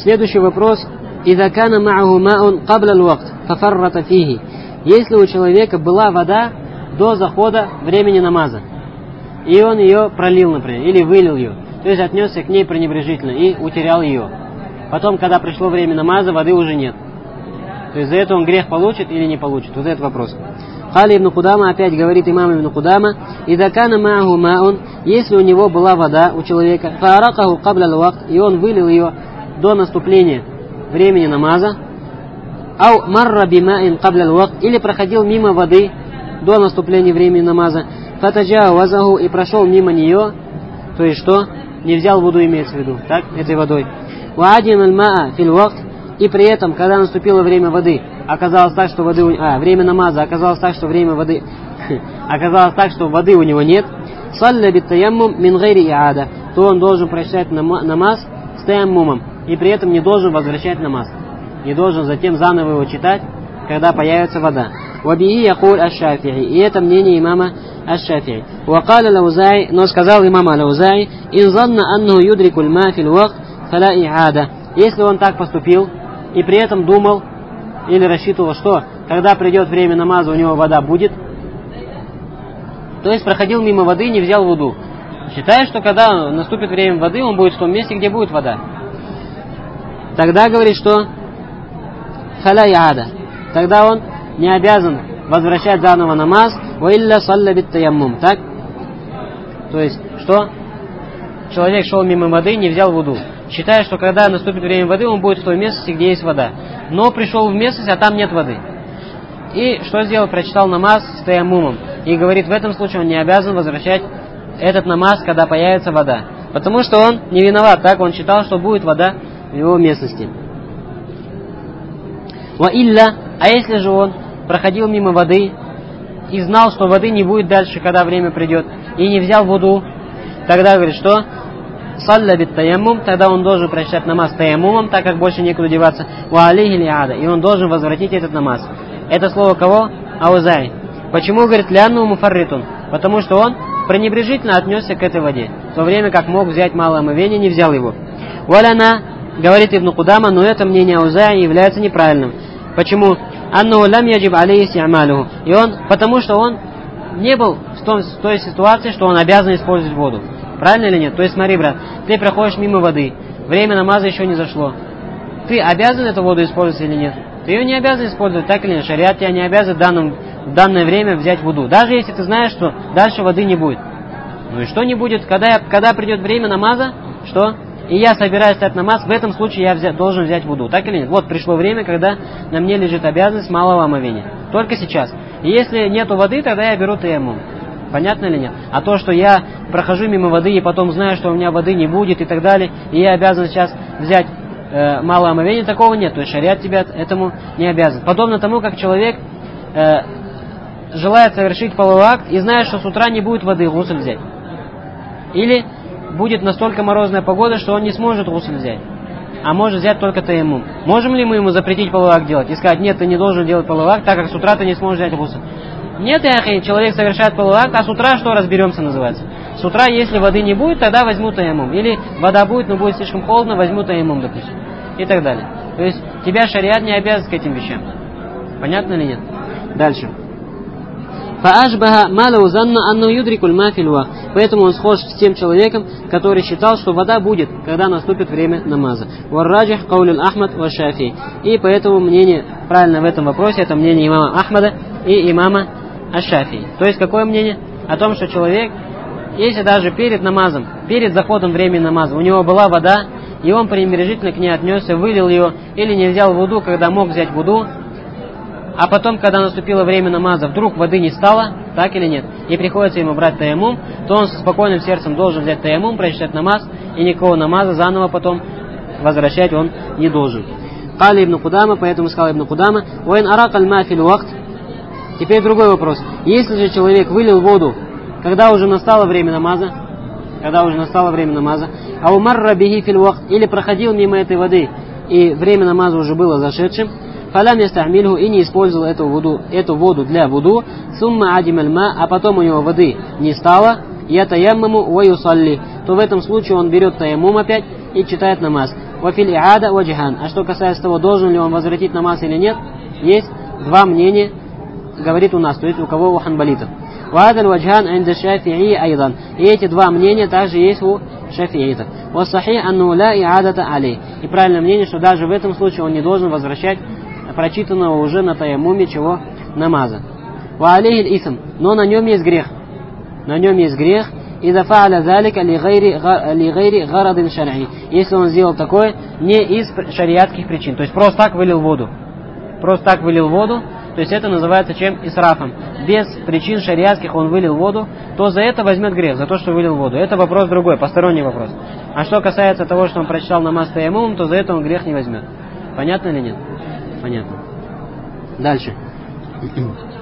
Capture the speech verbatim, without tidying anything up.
Следующий вопрос. «Иза кана ма'аху ма'ун кабля л-вакт, фафаррата фихи». Если у человека была вода до захода времени намаза, и он ее пролил, например, или вылил ее, то есть отнесся к ней пренебрежительно и утерял ее. Потом, когда пришло время намаза, воды уже нет. То есть за это он грех получит или не получит? Вот этот вопрос. Кали ибн Кудама, опять говорит имам ибн Кудама, «Иза кана ма'аху ма'ун», если у него была вода у человека, фааракаху кабля л-вакт, и он вылил ее до наступления времени намаза, ау марра бимаин кабля л-вакт, или проходил мимо воды до наступления времени намаза, фатаджауазаху, и прошел мимо нее, то есть что? Не взял воду, имеется в виду, так, этой водой. Ваадин аль-маа фил-вакт, и при этом, когда наступило время воды, оказалось так, что воды, у... а, время намаза, оказалось так, что время воды, оказалось так, что воды у него нет, салля бит-таяммум мин гайри иада, то он должен прощать намаз с таяммумом, и при этом не должен возвращать намаз, не должен затем заново его читать, когда появится вода. Вабихи якуль аш-Шафи'и, и это мнение имама аш-Шафи'и. Вакаля Лаузаи, но сказал имам Лаузаи, ин занна аннаху юдрикуль ма фил вакт фала иада. Если он так поступил и при этом думал или рассчитывал, что когда придет время намаза, у него вода будет, то есть проходил мимо воды и не взял вуду, считая, что когда наступит время воды, он будет в том месте, где будет вода. Тогда говорит, что фала иада. Тогда он не обязан возвращать заново намаз, ва илля салля бит таяммум. Так? То есть, что? Человек шел мимо воды и не взял вуду, считая, что когда наступит время воды, он будет в той местности, где есть вода. Но пришел в местность, а там нет воды. И что сделал? Прочитал намаз с таяммумом. И говорит, в этом случае он не обязан возвращать этот намаз, когда появится вода. Потому что он не виноват, так? Он считал, что будет вода в его местности. Ва илля, а если же он проходил мимо воды и знал, что воды не будет дальше, когда время придет, и не взял вуду, тогда говорит, что салля бит таяммум, тогда он должен прочитать намаз таяммумом, так как больше некуда деваться, ва алейхи лиада, и он должен возвратить этот намаз. Это слово кого? Аузай. Почему, говорит, лянну муфарритун? Потому что он пренебрежительно отнесся к этой воде, в то время как мог взять малое омовение, не взял его. Валяна, говорит Ибн Кудама, но это мнение Аузая является неправильным. Почему? Анну лам яджиб алейхи амалуху. И он, потому что он не был в, том, в той ситуации, что он обязан использовать воду. Правильно или нет? То есть смотри, брат, ты проходишь мимо воды, время намаза еще не зашло. Ты обязан эту воду использовать или нет? Ты ее не обязан использовать, так или нет? Шариат тебя не обязан в, данном, в данное время взять воду. Даже если ты знаешь, что дальше воды не будет. Ну и что не будет? Когда, когда придет время намаза, что? И я собираюсь стать намаз, в этом случае я взять, должен взять вуду. Так или нет? Вот пришло время, когда на мне лежит обязанность малого омовения. Только сейчас. И если нету воды, тогда я беру таяммум. Понятно или нет? А то, что я прохожу мимо воды и потом знаю, что у меня воды не будет и так далее, и я обязан сейчас взять э, малое омовение, такого нет. То есть шариат тебя этому не обязан. Подобно тому, как человек э, желает совершить половой акт и знает, что с утра не будет воды, гусль взять. Или будет настолько морозная погода, что он не сможет гусль взять, а может взять только таяммум. Можем ли мы ему запретить половой акт делать и сказать, нет, ты не должен делать половой акт, так как с утра ты не сможешь взять гусль? Нет, яхи, человек совершает половой акт, а с утра что, разберемся, называется. С утра, если воды не будет, тогда возьму таяммум. Или вода будет, но будет слишком холодно, возьму таяммум, допустим. И так далее. То есть тебя шариат не обязан к этим вещам. Понятно или нет? Дальше. Поэтому он схож с тем человеком, который считал, что вода будет, когда наступит время намаза. И поэтому мнение правильно в этом вопросе, это мнение имама Ахмада и имама Аш-Шафии. То есть какое мнение? О том, что человек, если даже перед намазом, перед заходом времени намаза, у него была вода, и он пренебрежительно к ней отнесся, вылил ее, или не взял вуду, когда мог взять вуду, а потом, когда наступило время намаза, вдруг воды не стало, так или нет, и приходится ему брать таяммум, то он со спокойным сердцем должен взять таяммум, прочитать намаз, и никакого намаза заново потом возвращать он не должен. Кали ибн Кудама, поэтому сказал ибн Кудама, «Уэн аракаль ма фил вакт». Теперь другой вопрос. Если же человек вылил воду, когда уже настало время намаза, когда уже настало время намаза, а умарра бихи фил вакт, или проходил мимо этой воды, и время намаза уже было зашедшим, фалям ястахмильху, и не использовал эту воду, эту воду для вуду, сумма адим аль-ма, а потом у него воды не стало, я таяммаму ва юсалли, то в этом случае он берет таяммум опять и читает намаз. Вафиль иада ваджхан. А что касается того, должен ли он возвратить намаз или нет, есть два мнения, говорит у нас, то есть у кого у ханбалитов. Вадаль ваджхан инда шафии айдан. И эти два мнения также есть у шафиитов. Вассахи анну ла иадата алей. И правильное мнение, что даже в этом случае он не должен возвращать прочитанного уже на таяммуме чего намаза. Ва алейхи исм. Но на нем есть грех. На нем есть грех. Иза фааля залика ли гайри гарадин шар'и. Если он сделал такое не из шариатских причин. То есть просто так вылил воду. Просто так вылил воду. То есть это называется чем? Исрафом. Без причин шариатских он вылил воду, то за это возьмет грех, за то, что вылил воду. Это вопрос другой, посторонний вопрос. А что касается того, что он прочитал намаз таяммумом, то за это он грех не возьмет. Понятно или нет? Понятно. Дальше.